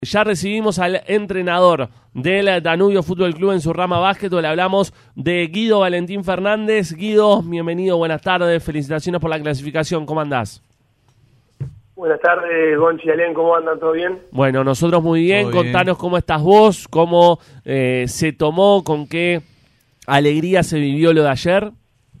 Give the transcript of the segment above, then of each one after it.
Ya recibimos al entrenador del Danubio Fútbol Club en su rama básquetbol. Hablamos de Guido Valentín Fernández. Guido, bienvenido, buenas tardes, felicitaciones por la clasificación, ¿cómo andás? Buenas tardes, Gonchi y Alén, ¿cómo andan? ¿Todo bien? Bueno, nosotros muy bien, contanos cómo estás vos, cómo se tomó, con qué alegría se vivió lo de ayer.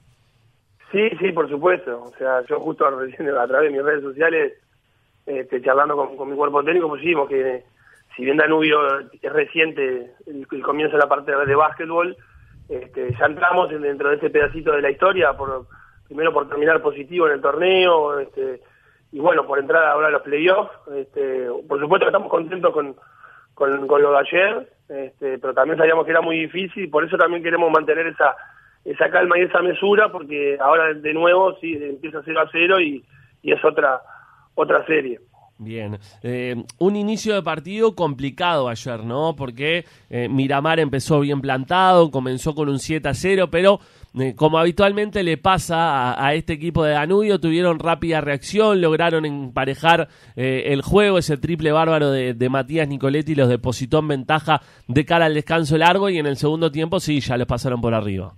Sí, por supuesto. O sea, yo justo recién a través de mis redes sociales, charlando con mi cuerpo técnico, pusimos que si bien Danubio es reciente el comienzo de la parte de básquetbol, ya entramos dentro de ese pedacito de la historia, primero por terminar positivo en el torneo, y bueno, por entrar ahora a los playoffs. Por supuesto que estamos contentos con lo de ayer, pero también sabíamos que era muy difícil, y por eso también queremos mantener esa calma y esa mesura, porque ahora de nuevo sí empieza 0-0 y es otra serie. Bien, un inicio de partido complicado ayer, ¿no? Porque Miramar empezó bien plantado, comenzó con un 7-0, pero como habitualmente le pasa a este equipo de Danubio, tuvieron rápida reacción, lograron emparejar el juego, ese triple bárbaro de Matías Nicoletti los depositó en ventaja de cara al descanso largo, y en el segundo tiempo sí, ya los pasaron por arriba.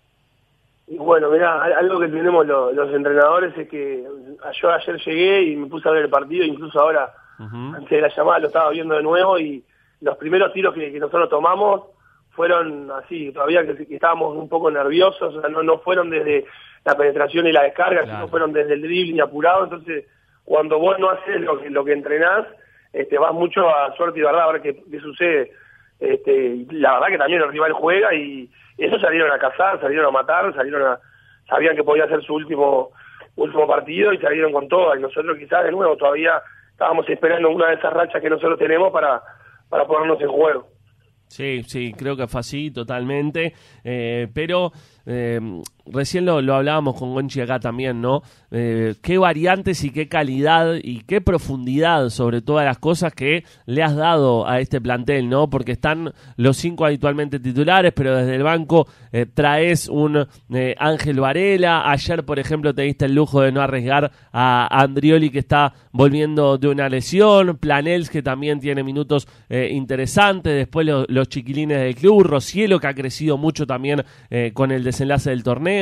Y bueno, mirá, algo que tenemos los entrenadores es que yo ayer llegué y me puse a ver el partido, incluso ahora, antes de la llamada, lo estaba viendo de nuevo, y los primeros tiros que nosotros tomamos fueron así, todavía que estábamos un poco nerviosos, o sea, no fueron desde la penetración y la descarga, claro, sino fueron desde el dribbling apurado. Entonces, cuando vos no haces lo que entrenás, vas mucho a suerte y verdad a ver qué sucede. La verdad que también el rival juega, y ellos salieron a cazar, salieron a matar, sabían que podía ser su último partido, y salieron con todo. Y nosotros quizás de nuevo todavía estábamos esperando una de esas rachas que nosotros tenemos para ponernos en juego. Sí, creo que fue así totalmente, pero recién lo hablábamos con Gonchi acá también, ¿no? Qué variantes y qué calidad y qué profundidad sobre todas las cosas que le has dado a este plantel, ¿no? Porque están los 5 habitualmente titulares, pero desde el banco traes un Ángel Varela. Ayer, por ejemplo, te diste el lujo de no arriesgar a Andrioli, que está volviendo de una lesión, Planels, que también tiene minutos interesantes, después los chiquilines del club, Rocielo, que ha crecido mucho también con el desenlace del torneo.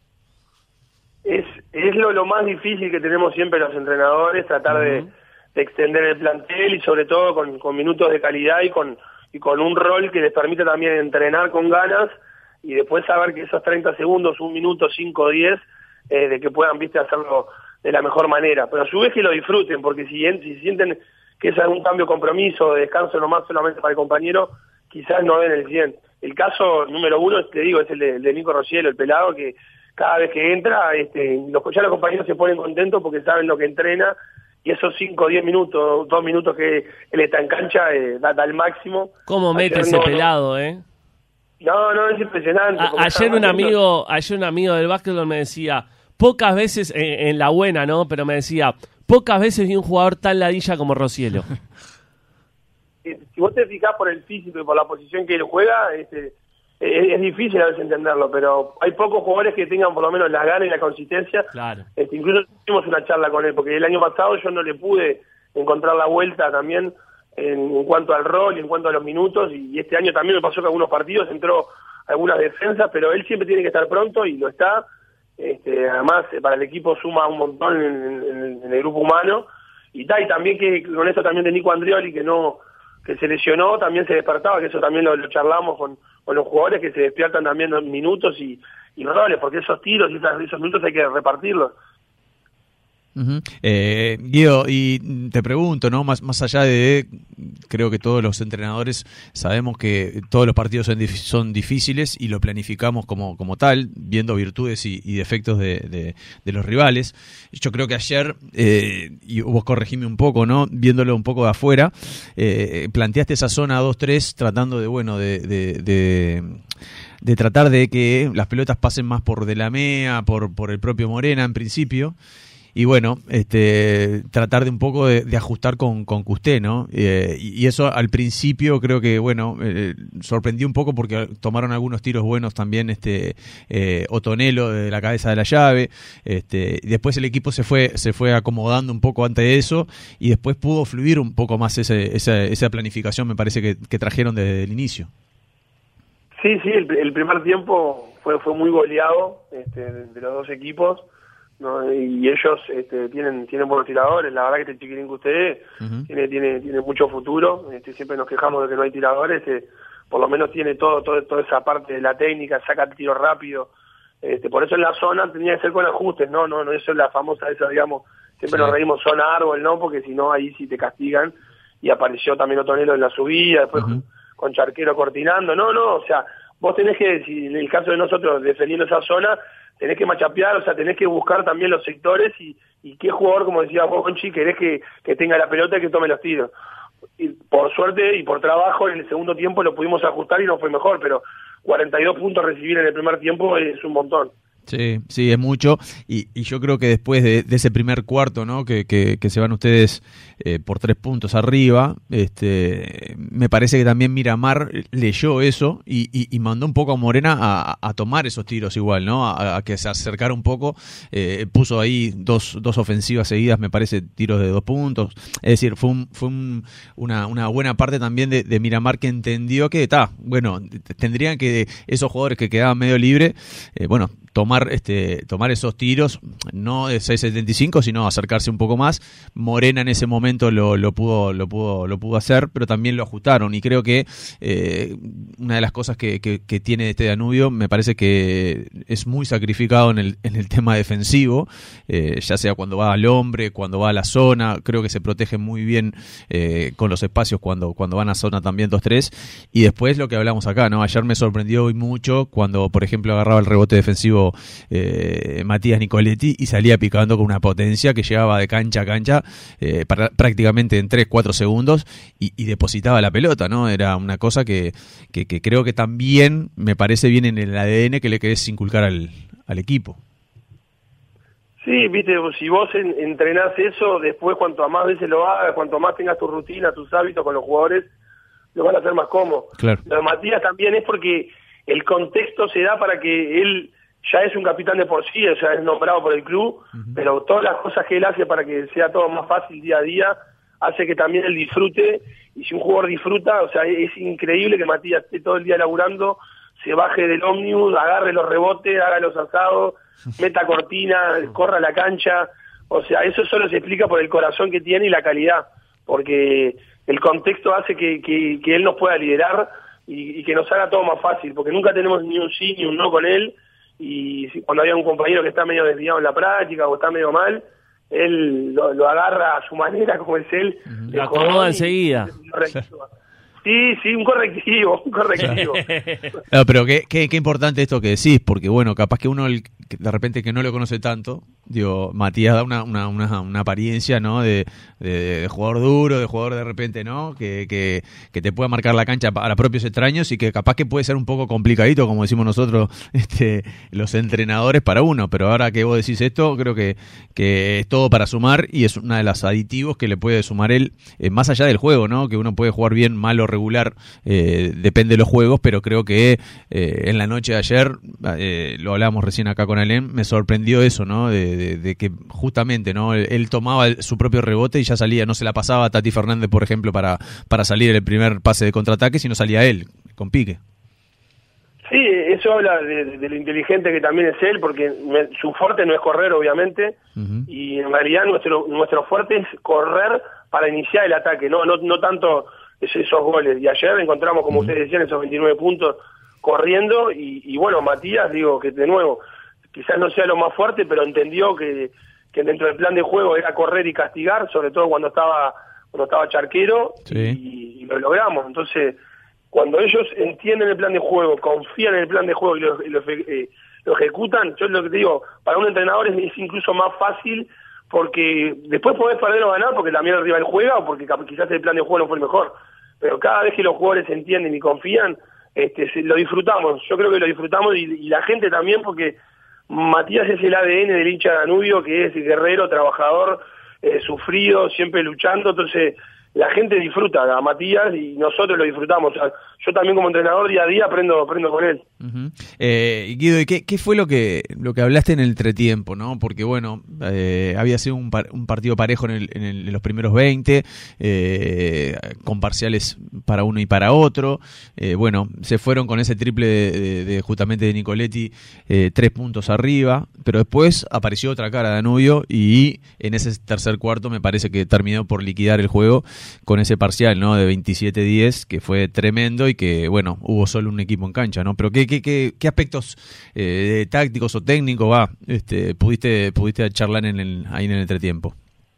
Es lo más difícil que tenemos siempre los entrenadores, tratar de extender el plantel, y sobre todo con minutos de calidad y con un rol que les permite también entrenar con ganas, y después saber que esos 30 segundos, 1 minuto, 5 o 10, de que puedan, hacerlo de la mejor manera, pero a su vez que lo disfruten, porque si sienten que es algún cambio, compromiso, de descanso nomás solamente para el compañero, quizás no den el 100. El caso número 1, te digo, es el de Nico Rocielo, el pelado, que cada vez que entra, ya los compañeros se ponen contentos porque saben lo que entrena, y esos 5 o 10 minutos, 2 minutos que él está en cancha, da el máximo. ¿Cómo mete ese pelado, No, es impresionante. Ayer un amigo del básquetbol me decía, pocas veces, en la buena, ¿no? Pero me decía, pocas veces vi un jugador tan ladilla como Rocielo. Si vos te fijás por el físico y por la posición que él juega, es difícil a veces entenderlo, pero hay pocos jugadores que tengan por lo menos las ganas y la consistencia. Claro. Incluso tuvimos una charla con él, porque el año pasado yo no le pude encontrar la vuelta también en cuanto al rol y en cuanto a los minutos, y este año también me pasó que algunos partidos entró algunas defensas, pero él siempre tiene que estar pronto, y lo está. Además, para el equipo suma un montón en el grupo humano, y también que con esto también de Nico Andrioli, que se lesionó, también se despertaba, que eso también lo charlamos con los jugadores, que se despiertan también minutos y roles, porque esos tiros y esos minutos hay que repartirlos. Guido, y te pregunto, ¿no? Más allá de, creo que todos los entrenadores sabemos que todos los partidos son difíciles y lo planificamos como tal, viendo virtudes y defectos de los rivales. Yo creo que ayer, y vos corregime un poco, ¿no? Viéndolo un poco de afuera, planteaste esa zona 2-3 tratando de tratar de que las pelotas pasen más por De la Mea, por el propio Morena en principio. y bueno, tratar de un poco de ajustar con Custé, ¿no? Y eso al principio creo que, bueno, sorprendió un poco porque tomaron algunos tiros buenos también, Otonelo de la cabeza de la llave, y después el equipo se fue acomodando un poco ante eso, y después pudo fluir un poco más esa planificación, me parece que trajeron desde el inicio. Sí, el primer tiempo fue muy goleado de los dos equipos, ¿no? Y ellos tienen buenos tiradores. La verdad que chiquirín que usted tiene mucho futuro. Siempre nos quejamos de que no hay tiradores. Por lo menos tiene toda esa parte de la técnica, saca el tiro rápido. Por eso en la zona tenía que ser con ajustes, no eso es la famosa esa, digamos, siempre nos reímos zona árbol, ¿no? Porque si no ahí sí te castigan. Y apareció también Otonelo en la subida, después con Charquero cortinando, o sea, vos tenés que, si en el caso de nosotros defendiendo esa zona, tenés que machapear, o sea, tenés que buscar también los sectores y qué jugador, como decía vos, Conchi, querés que tenga la pelota y que tome los tiros. Y por suerte y por trabajo en el segundo tiempo lo pudimos ajustar y no fue mejor, pero 42 puntos recibir en el primer tiempo es un montón. Sí, es mucho, y yo creo que después de ese primer cuarto, ¿no? que se van ustedes por 3 puntos arriba, me parece que también Miramar leyó eso y mandó un poco a Morena a tomar esos tiros igual, ¿no? A que se acercara un poco, puso ahí dos ofensivas seguidas, me parece, tiros de 2 puntos, es decir, fue una buena parte también de Miramar, que entendió que tendrían que esos jugadores que quedaban medio libre, tomar esos tiros, no de 6.75, sino acercarse un poco más. Morena en ese momento lo pudo hacer, pero también lo ajustaron, y creo que una de las cosas que tiene este Danubio, me parece que es muy sacrificado en el tema defensivo, ya sea cuando va al hombre, cuando va a la zona, creo que se protege muy bien con los espacios cuando van a zona también 2-3, y después lo que hablamos acá, ¿no? Ayer me sorprendió hoy mucho cuando, por ejemplo, agarraba el rebote defensivo Matías Nicoletti y salía picando con una potencia que llegaba de cancha a cancha prácticamente en 3-4 segundos y depositaba la pelota, ¿no? Era una cosa que creo que también me parece bien en el ADN que le querés inculcar al equipo. Sí, viste, si vos entrenás eso, después cuanto más veces lo hagas, cuanto más tengas tu rutina, tus hábitos con los jugadores, lo van a hacer más cómodo. Claro. Lo de Matías también es porque el contexto se da para que él ya es un capitán de por sí, o sea, es nombrado por el club, pero todas las cosas que él hace para que sea todo más fácil día a día, hace que también él disfrute, y si un jugador disfruta, o sea, es increíble que Matías esté todo el día laburando, se baje del ómnibus, agarre los rebotes, haga los asados, meta cortina, corra la cancha, o sea, eso solo se explica por el corazón que tiene y la calidad, porque el contexto hace que él nos pueda liderar y que nos haga todo más fácil, porque nunca tenemos ni un sí ni un no con él, y cuando hay un compañero que está medio desviado en la práctica o está medio mal, él lo agarra a su manera, como es él. Lo acomoda enseguida. Sí, un correctivo. No, pero qué importante esto que decís, porque bueno, capaz que uno de repente que no lo conoce tanto, digo, Matías da una apariencia, ¿no? De jugador duro, de jugador de repente, ¿no? Que te pueda marcar la cancha para propios extraños, y que capaz que puede ser un poco complicadito, como decimos nosotros, los entrenadores para uno, pero ahora que vos decís esto, creo que es todo para sumar, y es una de las aditivos que le puede sumar él, más allá del juego, ¿no? Que uno puede jugar bien, mal o regular, depende de los juegos, pero creo que en la noche de ayer, lo hablábamos recién acá con Alem, me sorprendió eso, ¿no? De que justamente, ¿no? Él tomaba su propio rebote y ya salía, no se la pasaba a Tati Fernández, por ejemplo, para salir en el primer pase de contraataque, sino salía él, con pique. Sí, eso habla de lo inteligente que también es él, porque su fuerte no es correr, obviamente, y en realidad nuestro fuerte es correr para iniciar el ataque, no tanto esos goles. Y ayer encontramos, como ustedes decían, esos 29 puntos corriendo, y bueno, Matías, digo, que de nuevo, quizás no sea lo más fuerte, pero entendió que dentro del plan de juego era correr y castigar, sobre todo cuando estaba Charquero, sí. y lo logramos. Entonces, cuando ellos entienden el plan de juego, confían en el plan de juego y lo ejecutan, yo lo que te digo, para un entrenador es incluso más fácil, porque después podés perder o ganar porque también el rival juega, o porque quizás el plan de juego no fue el mejor, pero cada vez que los jugadores entienden y confían, lo disfrutamos. Yo creo que lo disfrutamos, y la gente también, porque Matías es el ADN del hincha de Danubio, que es guerrero, trabajador, sufrido, siempre luchando, entonces la gente disfruta a Matías y nosotros lo disfrutamos. O sea, yo también como entrenador día a día aprendo con él. Guido, ¿y qué fue lo que hablaste en el entretiempo, ¿no? Porque bueno, había sido un partido parejo en los primeros 20, con parciales para uno y para otro. Bueno, se fueron con ese triple de justamente de Nicoletti, 3 puntos arriba, pero después apareció otra cara de Danubio y en ese tercer cuarto me parece que terminó por liquidar el juego con ese parcial, ¿no? De 27-10, que fue tremendo y que, bueno, hubo solo un equipo en cancha, ¿no? Pero ¿qué aspectos tácticos o técnicos pudiste charlar ahí en el entretiempo?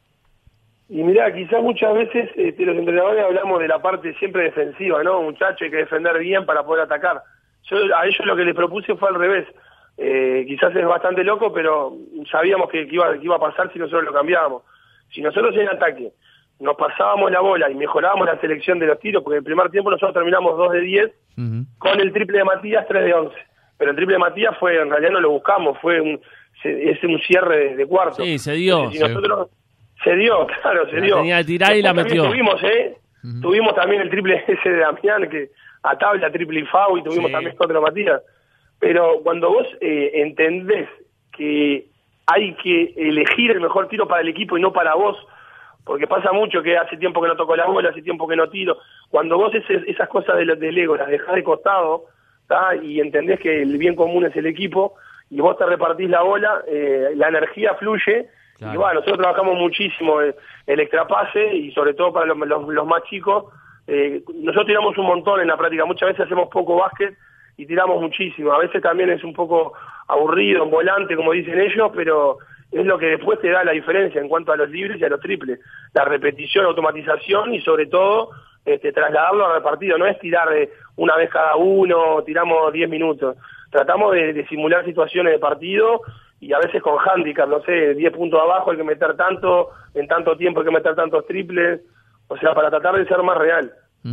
Y mirá, quizás muchas veces los entrenadores hablamos de la parte siempre defensiva, ¿no? Muchachos, hay que defender bien para poder atacar. Yo a ellos lo que les propuse fue al revés. Quizás es bastante loco, pero sabíamos que iba a pasar si nosotros lo cambiábamos. Si nosotros en ataque nos pasábamos la bola y mejorábamos la selección de los tiros, porque en el primer tiempo nosotros terminamos 2 de 10, con el triple de Matías 3 de 11. Pero el triple de Matías en realidad no lo buscamos, es un cierre de cuarto. Sí, se dio. Entonces, se dio. Tenía que tirar y la metió. Tuvimos también el triple ese de Damián, que a tabla, triple y FAU, y tuvimos también contra Matías. Pero cuando vos entendés que hay que elegir el mejor tiro para el equipo y no para vos, porque pasa mucho que hace tiempo que no toco la bola, hace tiempo que no tiro. Cuando vos esas cosas del ego las dejás de costado, ¿tá? Y entendés que el bien común es el equipo, y vos te repartís la bola, la energía fluye. Claro. Y bueno, nosotros trabajamos muchísimo el extrapase, y sobre todo para los más chicos. Nosotros tiramos un montón en la práctica, muchas veces hacemos poco básquet y tiramos muchísimo. A veces también es un poco aburrido, en volante, como dicen ellos, pero es lo que después te da la diferencia en cuanto a los libres y a los triples. La repetición, automatización y sobre todo trasladarlo al partido. No es tirar una vez cada uno, tiramos 10 minutos. Tratamos de simular situaciones de partido y a veces con handicap, no sé, 10 puntos abajo hay que meter tanto, en tanto tiempo hay que meter tantos triples. O sea, para tratar de ser más real.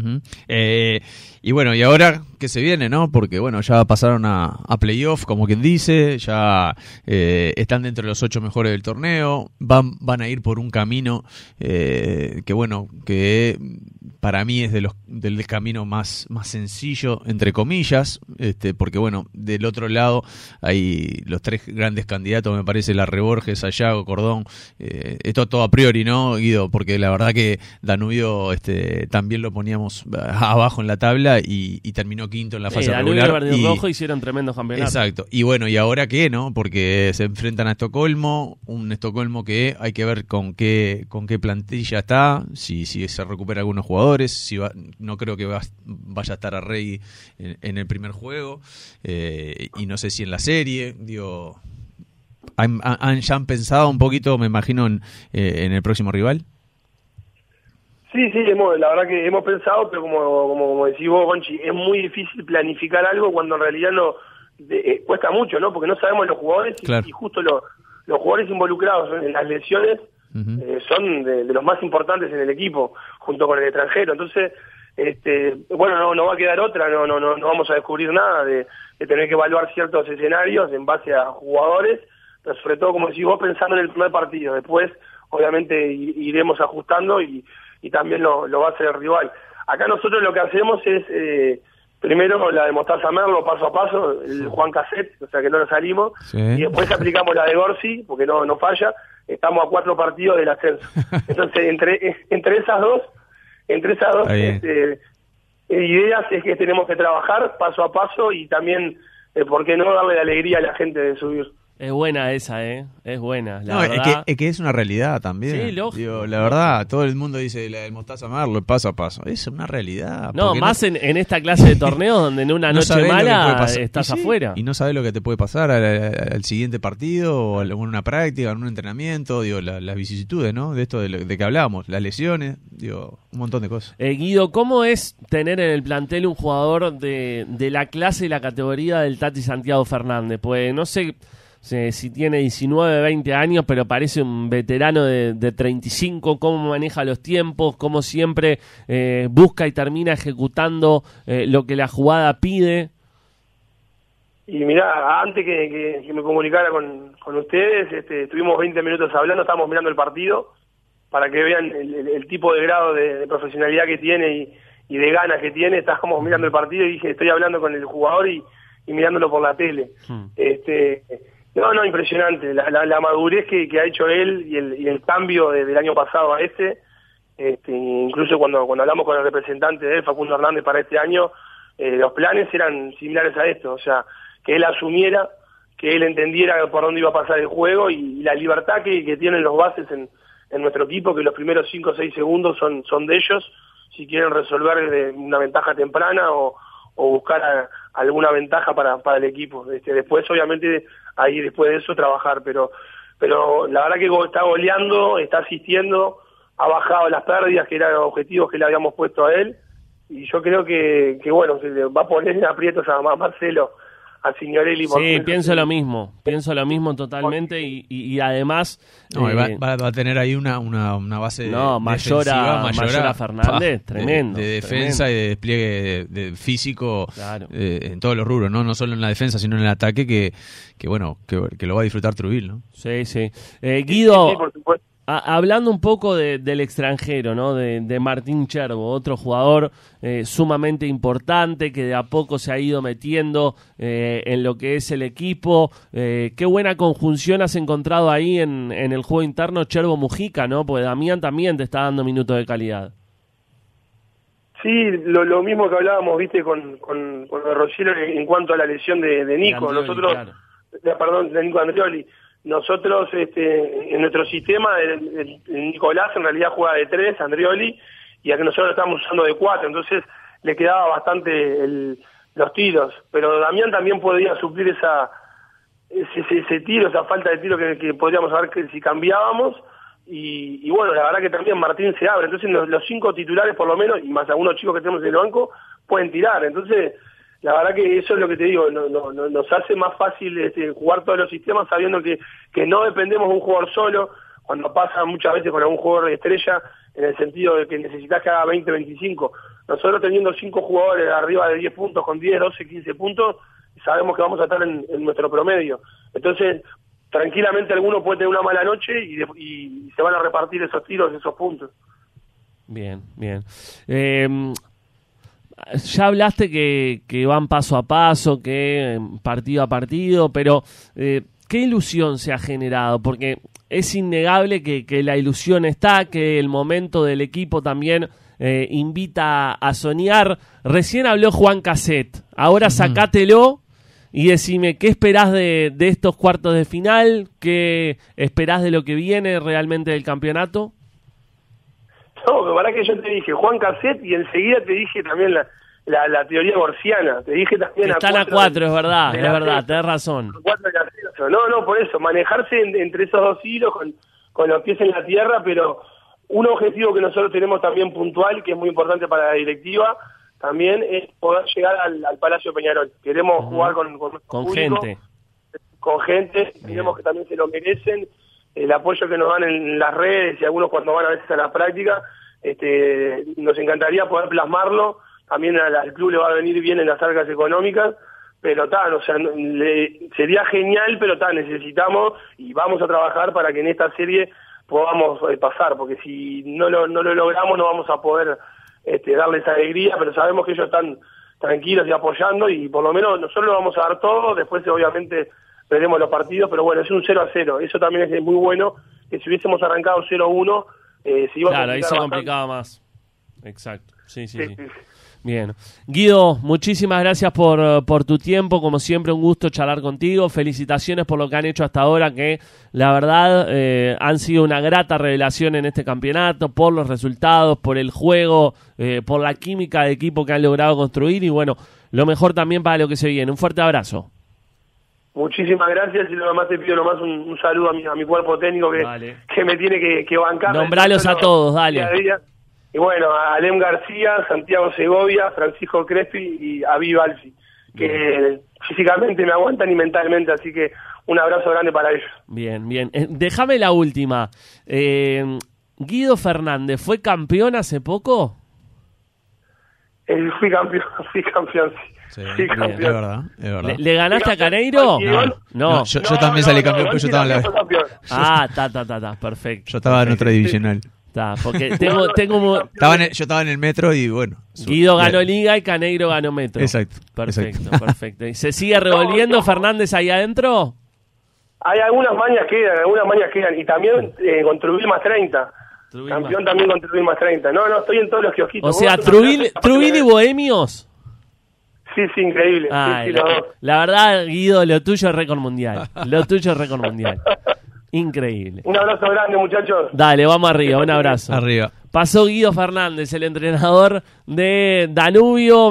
Y bueno, y ahora que se viene, ¿no? Porque bueno, ya pasaron a playoff, como quien dice, ya están dentro de los 8 mejores del torneo, van a ir por un camino que bueno, que para mí es del camino más sencillo, entre comillas, porque bueno, del otro lado hay los 3 grandes candidatos, me parece, Larre Borges, Sayago, Cordón, esto todo a priori, ¿no, Guido? Porque la verdad que Danubio también lo poníamos abajo en la tabla y terminó quinto en la fase regular. Danubio y Verde Rojo hicieron tremendos campeonatos. Exacto. Y bueno, ¿y ahora qué, no? Porque se enfrentan a Estocolmo, un Estocolmo que hay que ver con qué plantilla está, si se recupera algunos jugadores, no creo que vaya a estar a Rey en el primer juego, y no sé si en la serie, digo, ¿ya han pensado un poquito, me imagino, en el próximo rival? Sí, la verdad que hemos pensado, pero como decís vos, Gonchi, es muy difícil planificar algo cuando en realidad cuesta mucho, ¿no? Porque no sabemos los jugadores. Claro. Y justo los jugadores involucrados en las lesiones son de los más importantes en el equipo, junto con el extranjero. Entonces, bueno, no va a quedar otra, no vamos a descubrir nada de tener que evaluar ciertos escenarios en base a jugadores, pero sobre todo, como decís vos, pensando en el primer partido. Después, obviamente, iremos ajustando y también lo va a hacer el rival. Acá nosotros lo que hacemos es, primero la de Mostaza Merlo, paso a paso, el Juan Cassette, o sea que no nos salimos, sí. Y después aplicamos la de Gorsi, porque no falla, estamos a 4 partidos del ascenso. Entonces, entre esas dos ideas es que tenemos que trabajar paso a paso y también, ¿por qué no darle la alegría a la gente de subir? Es buena esa, es buena. Es que es una realidad también. Sí, lógico. Digo, la verdad, todo el mundo dice la del Mostaza Merlo, paso a paso. Es una realidad. No, más en esta clase de torneos donde en una noche mala estás afuera. Y no sabes lo que te puede pasar al siguiente partido, o en una práctica, en un entrenamiento, digo, las vicisitudes, ¿no? De esto de que hablábamos, las lesiones, digo, un montón de cosas. Guido, ¿cómo es tener en el plantel un jugador de la clase y la categoría del Tati Santiago Fernández? Pues no sé si tiene 19, 20 años, pero parece un veterano de 35, cómo maneja los tiempos, cómo siempre busca y termina ejecutando lo que la jugada pide. Y mirá, antes que me comunicara con ustedes, estuvimos 20 minutos hablando, estábamos mirando el partido para que vean el tipo de grado de profesionalidad que tiene y de ganas que tiene. Estábamos mirando el partido y dije, estoy hablando con el jugador y mirándolo por la tele. No, impresionante. La madurez que ha hecho él y el cambio del año pasado a incluso cuando hablamos con el representante de él, Facundo Hernández, para este año, los planes eran similares a esto, o sea, que él asumiera, que él entendiera por dónde iba a pasar el juego y la libertad que tienen los bases en nuestro equipo, que los primeros 5 o 6 segundos son de ellos, si quieren resolver una ventaja temprana o buscar alguna ventaja para el equipo. Después, obviamente, ahí después de eso trabajar, pero la verdad que está goleando, está asistiendo, ha bajado las pérdidas, que eran objetivos que le habíamos puesto a él, y yo creo que bueno, se le va a poner en aprietos a Marcelo, a Signorelli. Sí, pienso lo mismo totalmente, y además... va a tener ahí una base mayor a Fernández, tremendo. De defensa y de despliegue físico, claro, en todos los rubros, no solo en la defensa, sino en el ataque, que lo va a disfrutar Trubil, ¿no? Sí. Guido... Sí, por supuesto. Hablando un poco del extranjero, ¿no? De Martín Cherbo, otro jugador sumamente importante que de a poco se ha ido metiendo en lo que es el equipo. Qué buena conjunción has encontrado ahí en el juego interno Cherbo-Mujica, ¿no? Porque Damián también te está dando minutos de calidad. Sí, lo mismo que hablábamos, viste, con Rocielo en cuanto a la lesión de Nico. Andrioli, nosotros, claro. Perdón, de Nico Andrioli. Nosotros, en nuestro sistema, el Nicolás en realidad juega de 3, Andrioli, y a que nosotros lo estamos usando de 4, entonces le quedaba bastante los tiros, pero Damián también podría suplir ese tiro, esa falta de tiro que podríamos saber que si cambiábamos, y bueno, la verdad que también Martín se abre, entonces los 5 titulares por lo menos, y más algunos chicos que tenemos en el banco, pueden tirar, entonces... La verdad que eso es lo que te digo, nos hace más fácil jugar todos los sistemas sabiendo que no dependemos de un jugador solo, cuando pasa muchas veces con algún jugador de estrella, en el sentido de que necesitas que haga 20, 25. Nosotros teniendo 5 jugadores arriba de 10 puntos, con 10, 12, 15 puntos, sabemos que vamos a estar en nuestro promedio. Entonces, tranquilamente alguno puede tener una mala noche y se van a repartir esos tiros, esos puntos. Bien. Ya hablaste que van paso a paso, que partido a partido, pero ¿qué ilusión se ha generado? Porque es innegable que la ilusión está, que el momento del equipo también invita a soñar. Recién habló Juan Cassette, ahora sacátelo y decime, ¿qué esperás de estos cuartos de final? ¿Qué esperás de lo que viene realmente del campeonato? No, la verdad que yo te dije Juan Cassette y enseguida te dije también la teoría borsiana. Te dije también están a 4, es verdad, tenés razón. 4 de la no, por eso, manejarse entre esos dos hilos con los pies en la tierra, pero un objetivo que nosotros tenemos también puntual, que es muy importante para la directiva, también es poder llegar al Palacio Peñarol. Queremos jugar con nuestro público, con gente, queremos que también se lo merecen. El apoyo que nos dan en las redes y algunos cuando van a veces a la práctica, nos encantaría poder plasmarlo. También al club le va a venir bien en las arcas económicas, pero sería genial, pero necesitamos y vamos a trabajar para que en esta serie podamos pasar, porque si no lo logramos no vamos a poder darles alegría, pero sabemos que ellos están tranquilos y apoyando, y por lo menos nosotros lo vamos a dar todo. Después obviamente veremos los partidos, pero bueno, es un 0-0, eso también es muy bueno, que si hubiésemos arrancado 0-1 se iba a complicar. Claro, ahí se complicaba más. Exacto, sí. Bien. Guido, muchísimas gracias por tu tiempo, como siempre un gusto charlar contigo, felicitaciones por lo que han hecho hasta ahora, que la verdad han sido una grata revelación en este campeonato, por los resultados, por el juego, por la química de equipo que han logrado construir, y bueno, lo mejor también para lo que se viene. Un fuerte abrazo. Muchísimas gracias, y lo más te pido nomás un saludo a mi cuerpo técnico que me tiene que bancar. Nombralos a todos, dale. Día a día. Y bueno, a Alem García, Santiago Segovia, Francisco Crespi y a Viva Alfi, que físicamente me aguantan y mentalmente, así que un abrazo grande para ellos. Bien. Déjame la última. Guido Fernández, ¿fue campeón hace poco? Fui campeón, Sí, fui es campeón. verdad, es verdad. ¿Le ganaste a Caneiro? No, yo también salí campeón, pero yo estaba en la... Ah, ta, perfecto. Yo estaba en otra divisional. Está, porque yo estaba en el metro y bueno. Guido ganó Liga y Caneiro ganó Metro. Exacto. Perfecto. ¿Y se sigue revolviendo Fernández ahí adentro? Hay algunas mañas quedan. Y también con Trubil más 30. Campeón también con Trubil más 30. No, estoy en todos los kiosquitos. O sea, Trubil y Bohemios. Sí, increíble. Ay, sí, la verdad, Guido, lo tuyo es récord mundial. Increíble. Un abrazo grande, muchachos. Dale, vamos arriba, un abrazo. Arriba. Pasó Guido Fernández, el entrenador de Danubio.